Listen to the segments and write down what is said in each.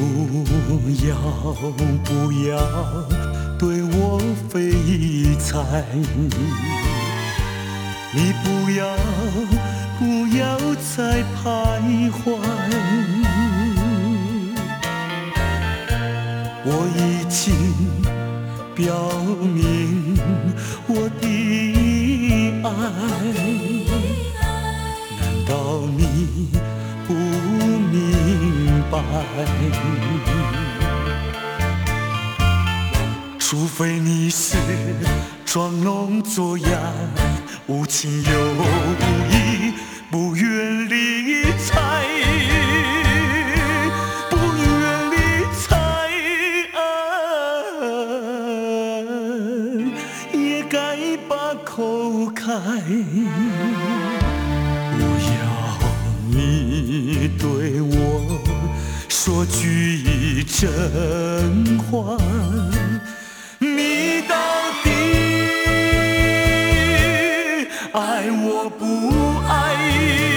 不要不要对我非猜，你不要不要再徘徊，我已经表明我的爱，难道你不明白？除非你是装聋作哑，无情有义，不愿理睬，不愿理睬，也该把口开。我要你对我说句真话，你到底爱我不爱？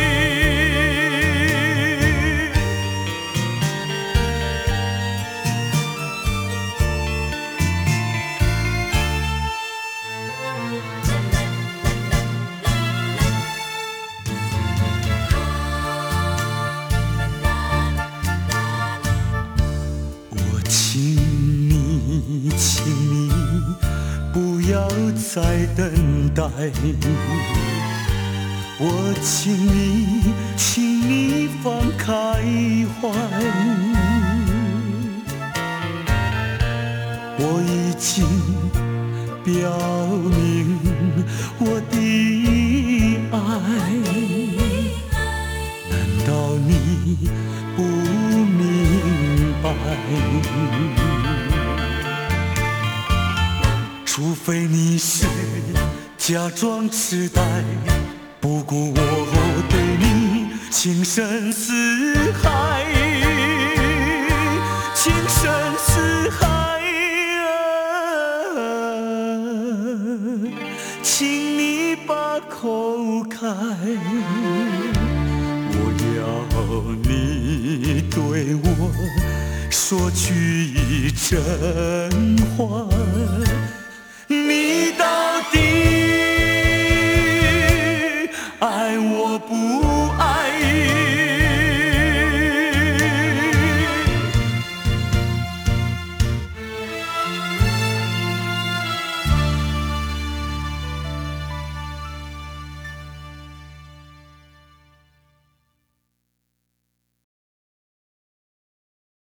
我请你不要再等待，我请你放开怀，我已经表明我的爱，难道你不明白？除非你是假装痴呆，不顾我对你情深似海，情深似海，请你把口开。我要你对我说句真话。